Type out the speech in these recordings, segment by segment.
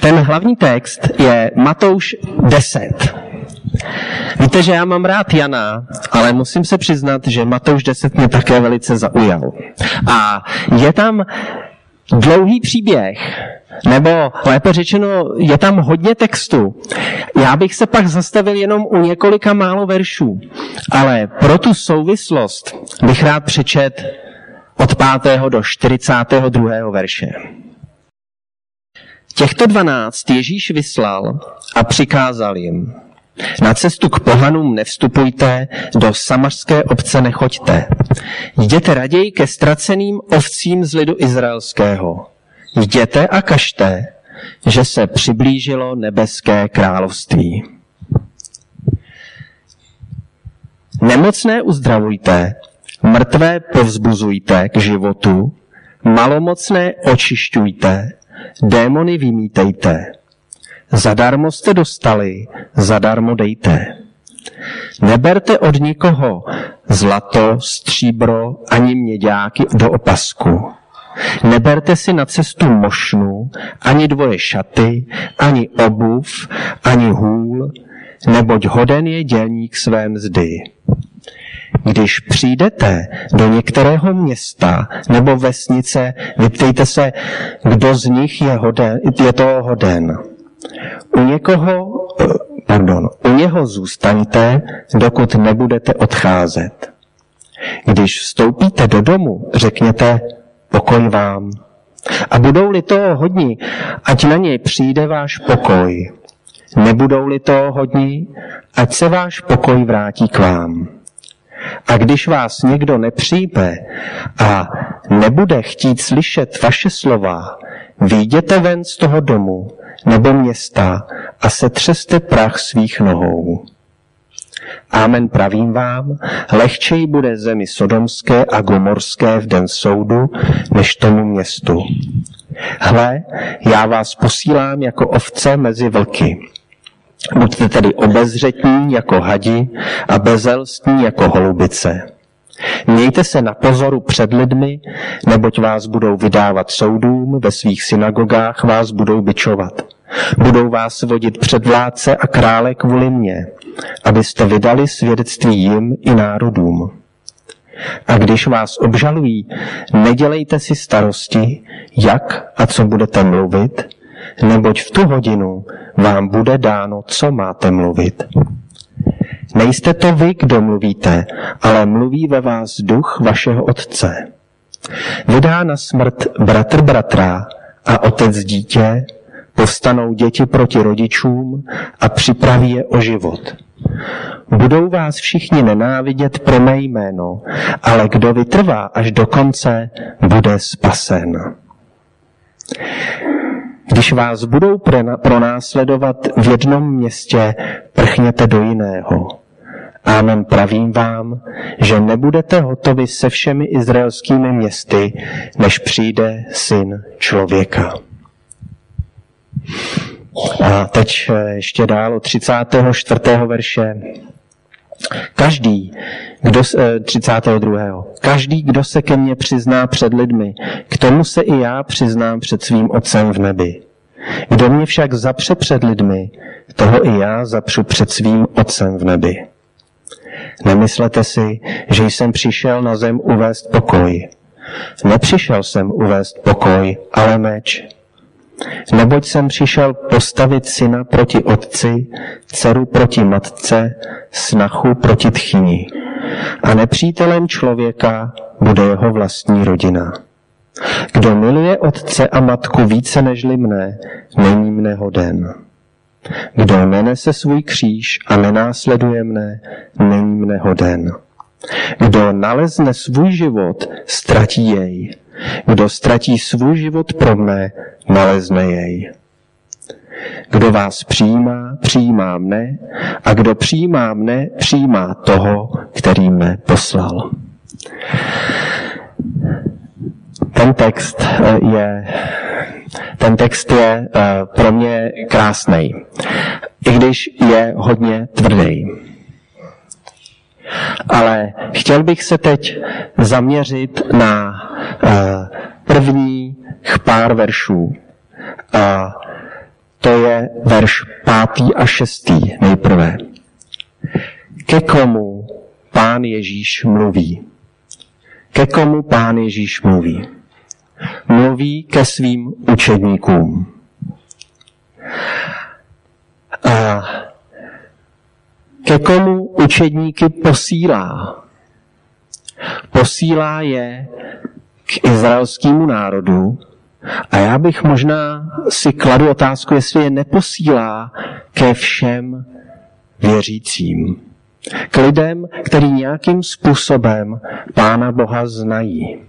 Ten hlavní text je Matouš 10. Víte, že já mám rád Jana, ale musím se přiznat, že Matouš 10 mě také velice zaujal. A je tam dlouhý příběh, nebo lépe řečeno, je tam hodně textu. Já bych se pak zastavil jenom u několika málo veršů, ale pro tu souvislost bych rád přečet od 5. do 42. verše. Těchto 12 Ježíš vyslal a přikázal jim: na cestu k pohanům nevstupujte, do samařské obce nechoďte. Jděte raději ke ztraceným ovcím z lidu izraelského. Jděte a kažte, že se přiblížilo nebeské království. Nemocné uzdravujte, mrtvé povzbuzujte k životu, malomocné očišťujte, démony vymítejte. Zadarmo jste dostali, zadarmo dejte. Neberte od nikoho zlato, stříbro ani měďáky do opasku. Neberte si na cestu mošnu, ani dvoje šaty, ani obuv, ani hůl, neboť hoden je dělník své mzdy. Když přijdete do některého města nebo vesnice, vyptejte se, kdo z nich je toho hoden. U něho zůstaňte, dokud nebudete odcházet. Když vstoupíte do domu, řekněte: pokoj vám. A budou-li toho hodní, ať na něj přijde váš pokoj. Nebudou-li toho hodní, ať se váš pokoj vrátí k vám. A když vás někdo nepřijme a nebude chtít slyšet vaše slova, vyjděte ven z toho domu nebo města a setřeste prach svých nohou. Amen, pravím vám, lehčej bude zemi sodomské a gomorské v den soudu, než tomu městu. Hle, já vás posílám jako ovce mezi vlky. Buďte tedy obezřetní jako hadi a bezelstní jako holubice. Mějte se na pozoru před lidmi, neboť vás budou vydávat soudům, ve svých synagogách vás budou bičovat. Budou vás vodit před vládce a krále kvůli mně, abyste vydali svědectví jim i národům. A když vás obžalují, nedělejte si starosti, jak a co budete mluvit, neboť v tu hodinu vám bude dáno, co máte mluvit. Nejste to vy, kdo mluvíte, ale mluví ve vás duch vašeho Otce. Vydá na smrt bratr bratra a otec dítě, povstanou děti proti rodičům a připraví je o život. Budou vás všichni nenávidět pro mé jméno, ale kdo vytrvá až do konce, bude spasen. Když vás budou pronásledovat v jednom městě, prchněte do jiného. Amen, pravím vám, že nebudete hotovi se všemi izraelskými městy, než přijde Syn člověka. A teď ještě dál od 34. verše. 32. Každý, kdo se ke mně přizná před lidmi, k tomu se i já přiznám před svým Otcem v nebi. Kdo mě však zapře před lidmi, toho i já zapřu před svým Otcem v nebi. Nemyslete si, že jsem přišel na zem uvést pokoj. Nepřišel jsem uvést pokoj, ale meč. Neboť jsem přišel postavit syna proti otci, dceru proti matce, snachu proti tchyni. A nepřítelem člověka bude jeho vlastní rodina. Kdo miluje otce a matku více nežli mne, není mne hoden. Kdo nenese svůj kříž a nenásleduje mne, není mne hoden. Kdo nalezne svůj život, ztratí jej. Kdo ztratí svůj život pro mne, nalezne jej. Kdo vás přijímá, přijímá mne, a kdo přijímá mne, přijímá toho, který mne poslal. Ten text je pro mě krásný, i když je hodně tvrdý. Ale chtěl bych se teď zaměřit na prvních pár veršů. A to je verš 5. a 6. nejprve. Ke komu Pán Ježíš mluví? Ke komu Pán Ježíš mluví? Mluví ke svým učedníkům. A ke komu učedníky posílá? Posílá je k izraelskému národu a já bych možná si kladu otázku, jestli je neposílá ke všem věřícím. K lidem, kteří nějakým způsobem Pána Boha znají.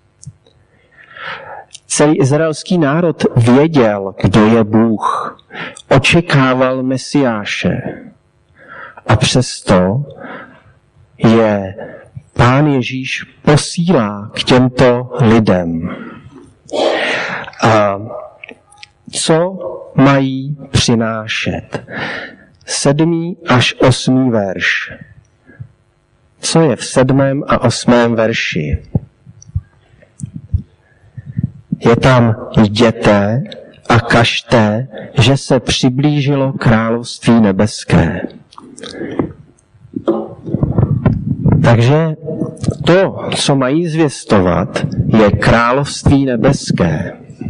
Celý izraelský národ věděl, kdo je Bůh. Očekával Mesiáše. A přesto je Pán Ježíš posílá k těmto lidem. A co mají přinášet? 7. až 8. verš. Co je v 7. a 8. verši? Je tam jděte a kažte, že se přiblížilo království nebeské. Takže to, co mají zvěstovat, je království nebeské.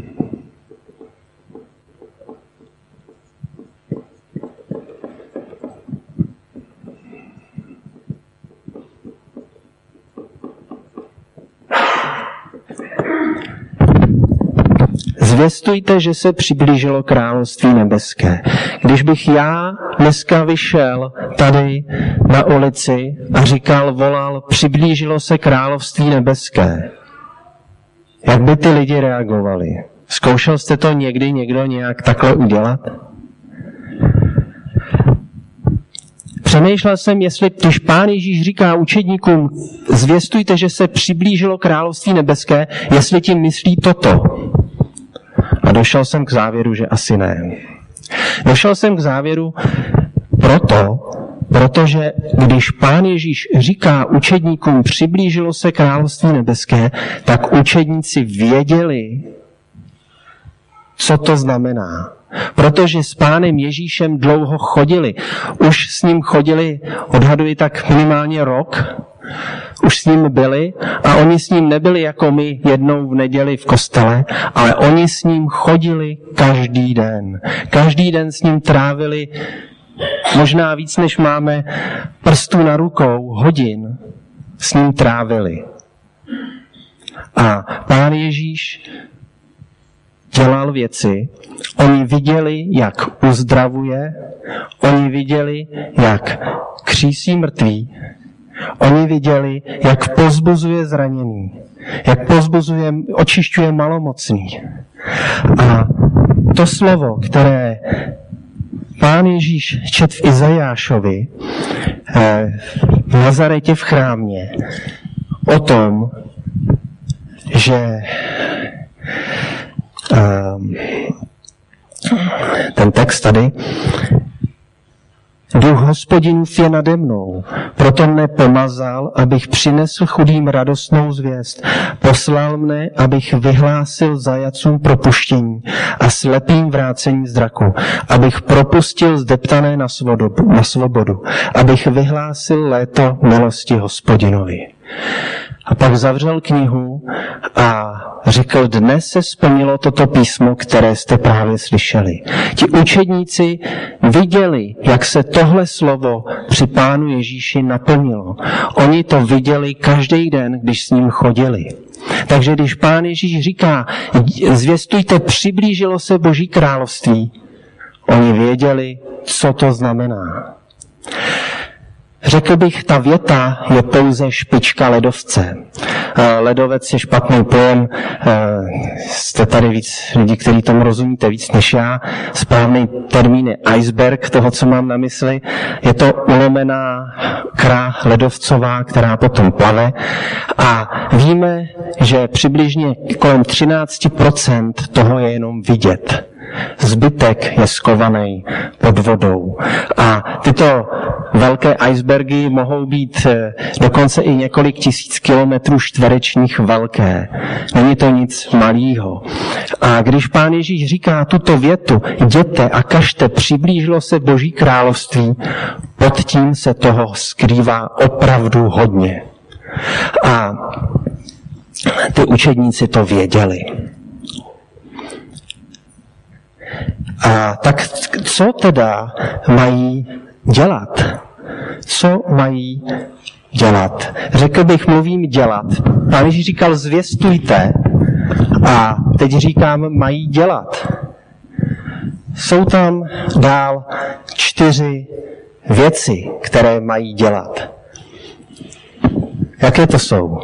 Zvěstujte, že se přiblížilo království nebeské. Když bych já dneska vyšel tady na ulici a volal, přiblížilo se království nebeské, jak by ty lidi reagovali? Zkoušel jste to někdy někdo nějak takhle udělat? Přemýšlel jsem, jestli, když Pán Ježíš říká učedníkům, zvěstujte, že se přiblížilo království nebeské, jestli tím myslí toto. A došel jsem k závěru, že asi ne. Došel jsem k závěru protože když Pán Ježíš říká učedníkům, přiblížilo se království nebeské, tak učedníci věděli, co to znamená. Protože s Pánem Ježíšem dlouho chodili. Už s ním chodili, odhaduji tak minimálně rok, už s ním byli a oni s ním nebyli jako my jednou v neděli v kostele, ale oni s ním chodili každý den. Každý den s ním trávili možná víc, než máme prstů na rukou, hodin s ním trávili. A Pán Ježíš dělal věci, oni viděli, jak uzdravuje, oni viděli, jak křísí mrtví, oni viděli, jak povzbuzuje zraněný, jak očišťuje malomocný. A to slovo, které Pán Ježíš četl v Izajášovi v Nazaretě v chrámě o tom, že ten text tady, Duch Hospodinův je nade mnou, proto mne pomazal, abych přinesl chudým radostnou zvěst. Poslal mne, abych vyhlásil zajatcům propuštění a slepým vrácení zraku, abych propustil zdeptané na svobodu, abych vyhlásil léto milosti Hospodinovi. A pak zavřel knihu a řekl, dnes se splnilo toto písmo, které jste právě slyšeli. Ti učedníci viděli, jak se tohle slovo při Pánu Ježíši naplnilo. Oni to viděli každý den, když s ním chodili. Takže když Pán Ježíš říká, zvěstujte, přiblížilo se Boží království, oni věděli, co to znamená. Řekl bych, ta věta je pouze špička ledovce. Ledovec je špatný pojem, jste tady víc lidí, kteří tomu rozumíte víc než já. Správný termín je iceberg, toho, co mám na mysli. Je to ulomená kra ledovcová, která potom plave. A víme, že přibližně kolem 13% toho je jenom vidět. Zbytek je skovaný pod vodou. A tyto velké icebergy mohou být dokonce i několik tisíc kilometrů čtverečních velké. Není to nic malýho. A když Pán Ježíš říká tuto větu, jděte a kažte, přiblížilo se Boží království, pod tím se toho skrývá opravdu hodně. A ty učedníci to věděli. A tak co teda mají dělat? Co mají dělat? Řekl bych, mluvím dělat. Pán Ježíš říkal, zvěstujte. A teď říkám, mají dělat. Jsou tam dál 4 věci, které mají dělat. Jaké to jsou?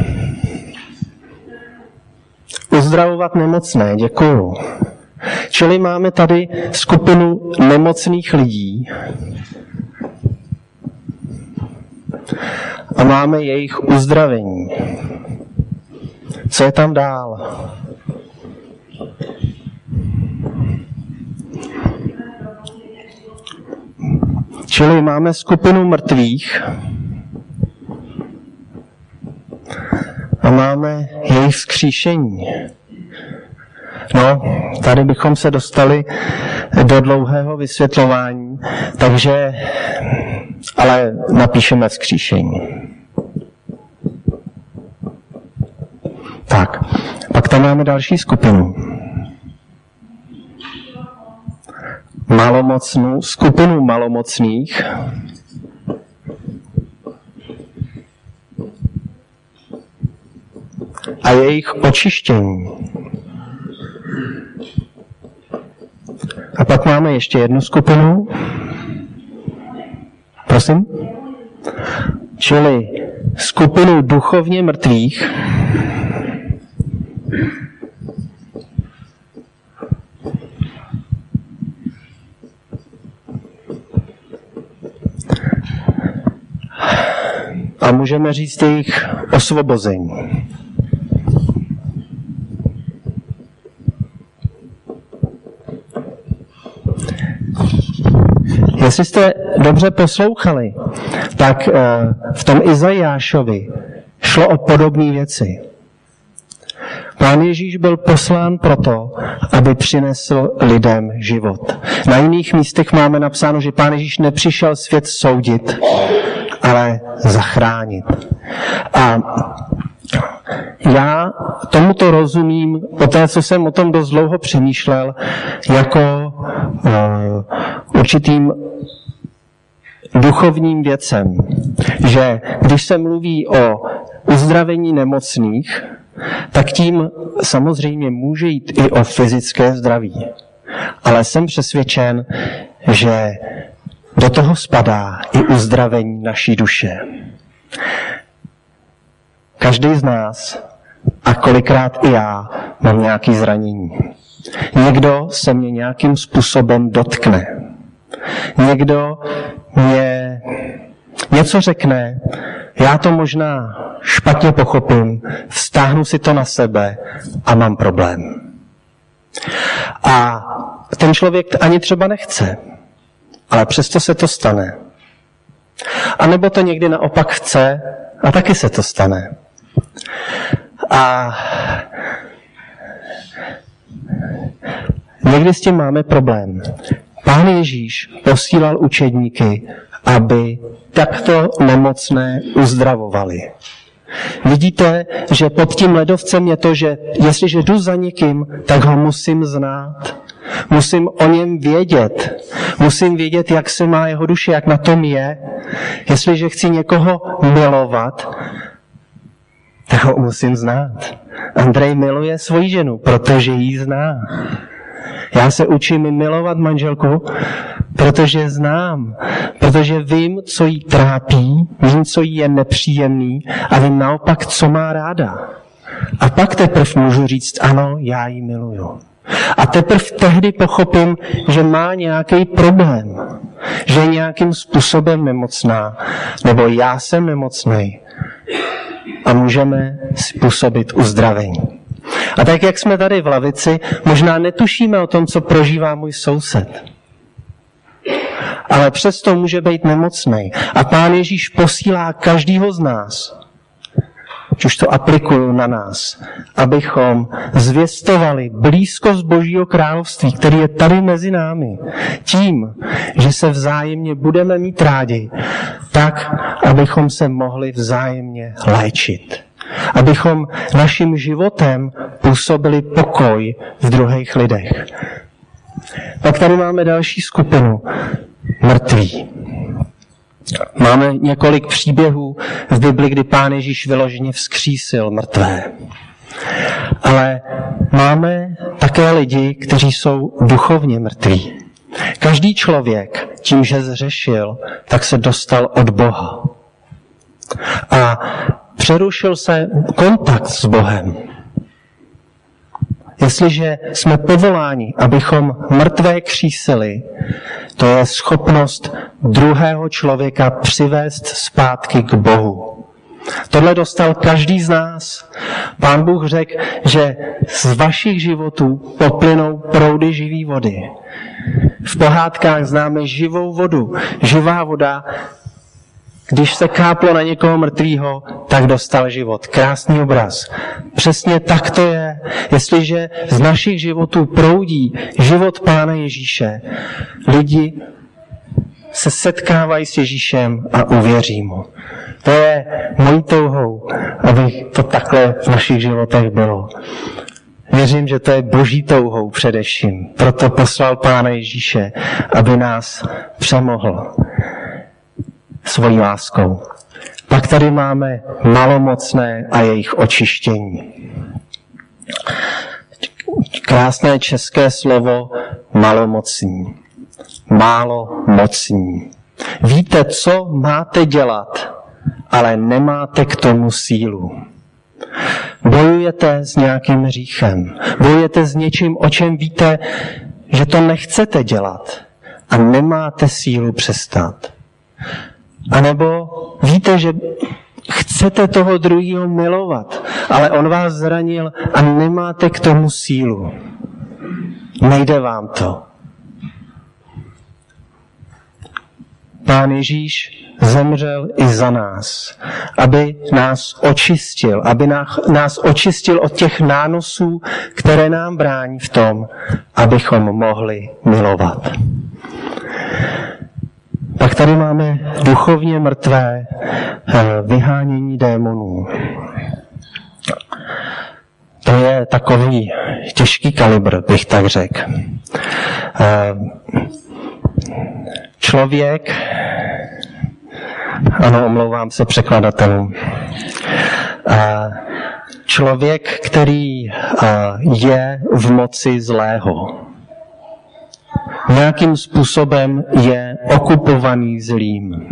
Uzdravovat nemocné, děkuju. Čili máme tady skupinu nemocných lidí a máme jejich uzdravení. Co je tam dál? Čili máme skupinu mrtvých a máme jejich vzkříšení. No, tady bychom se dostali do dlouhého vysvětlování, takže, ale napíšeme vzkříšení. Tak, pak tam máme další skupinu. Skupinu malomocných. A jejich očištění. A pak máme ještě jednu skupinu. Prosím? Čili skupinu duchovně mrtvých. A můžeme říct jejich osvobození. Jestli jste dobře poslouchali, tak v tom Izajášovi šlo o podobné věci. Pán Ježíš byl poslán proto, aby přinesl lidem život. Na jiných místech máme napsáno, že Pán Ježíš nepřišel svět soudit, ale zachránit. A já tomuto rozumím, po té, co jsem o tom dost dlouho přemýšlel, jako určitým duchovním věcem, že když se mluví o uzdravení nemocných, tak tím samozřejmě může jít i o fyzické zdraví. Ale jsem přesvědčen, že do toho spadá i uzdravení naší duše. Každý z nás, a kolikrát i já, mám nějaké zranění. Někdo se mě nějakým způsobem dotkne. Někdo mě něco řekne, já to možná špatně pochopím, vztáhnu si to na sebe a mám problém. A ten člověk ani třeba nechce, ale přesto se to stane. A nebo to někdy naopak chce a taky se to stane. A někdy s tím máme problém. Pán Ježíš posílal učedníky, aby takto nemocné uzdravovali. Vidíte, že pod tím ledovcem je to, že jestliže jdu za někým, tak ho musím znát. Musím o něm vědět. Musím vědět, jak se má jeho duše, jak na tom je. Jestliže chci někoho milovat, tak ho musím znát. Andrej miluje svoji ženu, protože ji zná. Já se učím milovat manželku, protože znám, protože vím, co jí trápí, vím, co jí je nepříjemný a vím naopak, co má ráda. A pak teprve můžu říct, ano, já ji miluju. A teprve tehdy pochopím, že má nějaký problém, že je nějakým způsobem nemocná, nebo já jsem nemocnej a můžeme způsobit uzdravení. A tak, jak jsme tady v lavici, možná netušíme o tom, co prožívá můj soused. ale přesto může být nemocný. A Pán Ježíš posílá každýho z nás, už to aplikuju na nás, abychom zvěstovali blízkost Božího království, který je tady mezi námi, tím, že se vzájemně budeme mít rádi, tak, abychom se mohli vzájemně léčit. Abychom naším životem působili pokoj v druhých lidech. Pak tady máme další skupinu mrtví. Máme několik příběhů v Bibli, kdy Pán Ježíš vyloženě vzkřísil mrtvé. Ale máme také lidi, kteří jsou duchovně mrtví. Každý člověk, tím, že zřešil, tak se dostal od Boha. A přerušil se kontakt s Bohem. Jestliže jsme povoláni, abychom mrtvé křísili, to je schopnost druhého člověka přivést zpátky k Bohu. Tohle dostal každý z nás. Pán Bůh řekl, že z vašich životů poplynou proudy živý vody. V pohádkách známe živou vodu. Živá voda, když se káplo na někoho mrtvýho, tak dostal život. Krásný obraz. Přesně tak to je. Jestliže z našich životů proudí život Pána Ježíše, lidi se setkávají s Ježíšem a uvěří mu. To je mojí touhou, aby to takhle v našich životech bylo. Věřím, že to je Boží touhou především. Proto poslal Pána Ježíše, aby nás přemohl svojí láskou. Pak tady máme malomocné a jejich očištění. Krásné české slovo malomocní. Málo mocní. Víte, co máte dělat, ale nemáte k tomu sílu. Bojujete s nějakým hříchem. Bojujete s něčím, o čem víte, že to nechcete dělat a nemáte sílu přestat. A nebo víte, že chcete toho druhého milovat, ale on vás zranil a nemáte k tomu sílu. Nejde vám to. Pán Ježíš zemřel i za nás, aby nás očistil, aby nás očistil od těch nánosů, které nám brání v tom, abychom mohli milovat. Pak tady máme duchovně mrtvé vyhánění démonů. To je takový těžký kalibr, bych tak řekl. Člověk, ano, omlouvám se překladatelům, člověk, který je v moci zlého, nějakým způsobem je okupovaný zlým.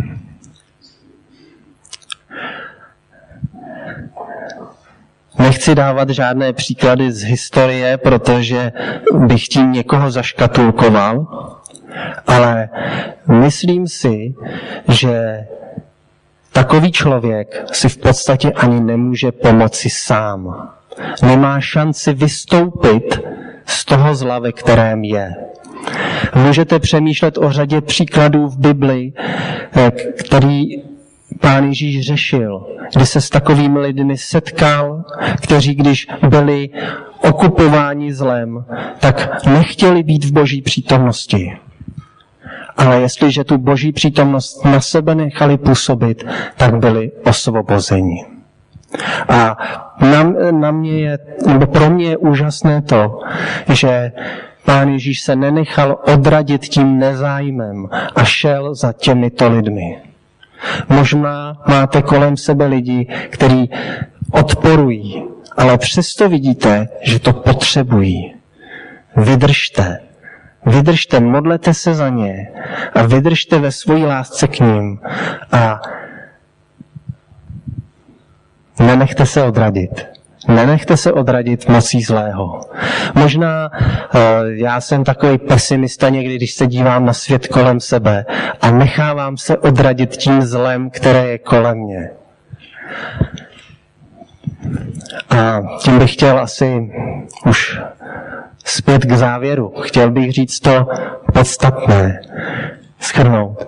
Nechci dávat žádné příklady z historie, protože bych tím někoho zaškatulkoval, ale myslím si, že takový člověk si v podstatě ani nemůže pomoci sám. Nemá šanci vystoupit z toho zla, ve kterém je. Můžete přemýšlet o řadě příkladů v Bibli, který Pán Ježíš řešil, kdy se s takovými lidmi setkal, kteří, když byli okupováni zlem, tak nechtěli být v Boží přítomnosti. Ale jestliže tu Boží přítomnost na sebe nechali působit, tak byli osvobozeni. A pro mě je úžasné to, že Pán Ježíš se nenechal odradit tím nezájmem a šel za těmito lidmi. Možná máte kolem sebe lidi, kteří odporují, ale přesto vidíte, že to potřebují. Vydržte, modlete se za ně a vydržte ve svojí lásce k ním a nenechte se odradit. Nenechte se odradit mocí zlého. Možná já jsem takový pesimista někdy, když se dívám na svět kolem sebe a nechávám se odradit tím zlem, které je kolem mě. A tím bych chtěl asi už zpět k závěru. Chtěl bych říct to podstatné. shrnout.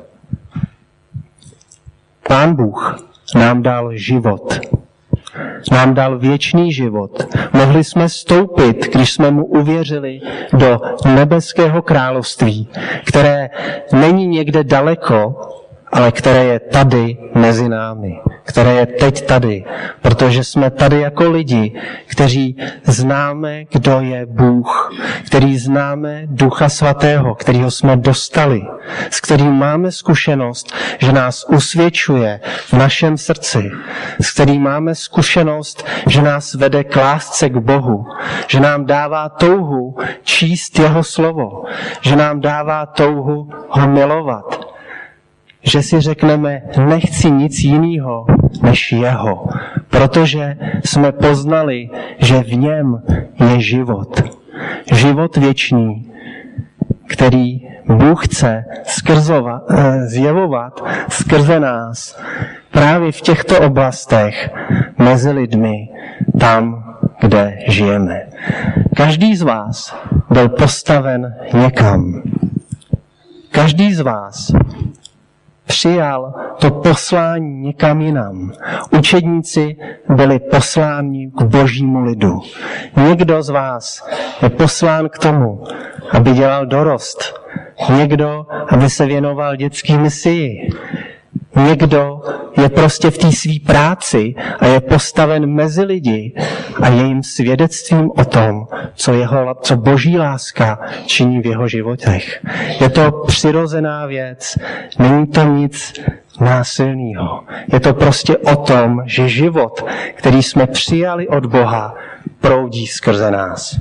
Pán Bůh nám dal život. Nám dal věčný život. Mohli jsme vstoupit, když jsme mu uvěřili, do nebeského království, které není někde daleko, ale které je tady mezi námi, které je teď tady, protože jsme tady jako lidi, kteří známe, kdo je Bůh, který známe Ducha Svatého, kterýho jsme dostali, s kterým máme zkušenost, že nás usvědčuje v našem srdci, s kterým máme zkušenost, že nás vede k lásce k Bohu, že nám dává touhu číst jeho slovo, že nám dává touhu ho milovat, že si řekneme, nechci nic jiného než jeho, protože jsme poznali, že v něm je život. Život věčný, který Bůh chce zjevovat skrze nás právě v těchto oblastech mezi lidmi, tam, kde žijeme. Každý z vás byl postaven někam. Každý z vás přijal to poslání někam jinam. Učedníci byli posláni k božímu lidu. Někdo z vás je poslán k tomu, aby dělal dorost. Někdo, aby se věnoval dětské misii. Někdo je prostě v té své práci a je postaven mezi lidi a je jim svědectvím o tom, co boží láska činí v jeho životech. Je to přirozená věc, není to nic násilného. Je to prostě o tom, že život, který jsme přijali od Boha, proudí skrze nás.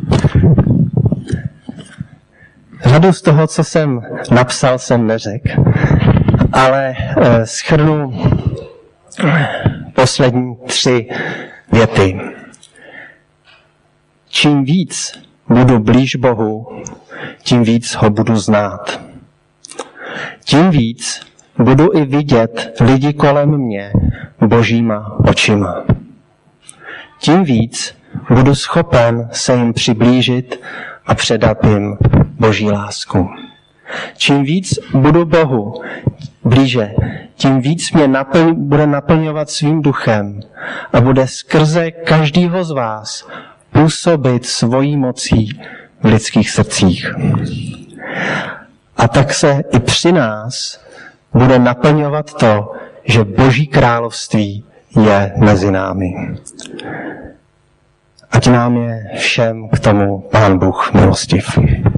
Řadu z toho, co jsem napsal, jsem neřekl, ale shrnu poslední 3 věty. Čím víc budu blíž Bohu, tím víc ho budu znát. Tím víc budu i vidět lidi kolem mě božíma očima. Tím víc budu schopen se jim přiblížit a předat jim boží lásku. Čím víc budu Bohu blíže, tím víc mě bude naplňovat svým duchem a bude skrze každého z vás působit svojí mocí v lidských srdcích. A tak se i při nás bude naplňovat to, že Boží království je mezi námi. Ať nám je všem k tomu Pán Bůh milostiv.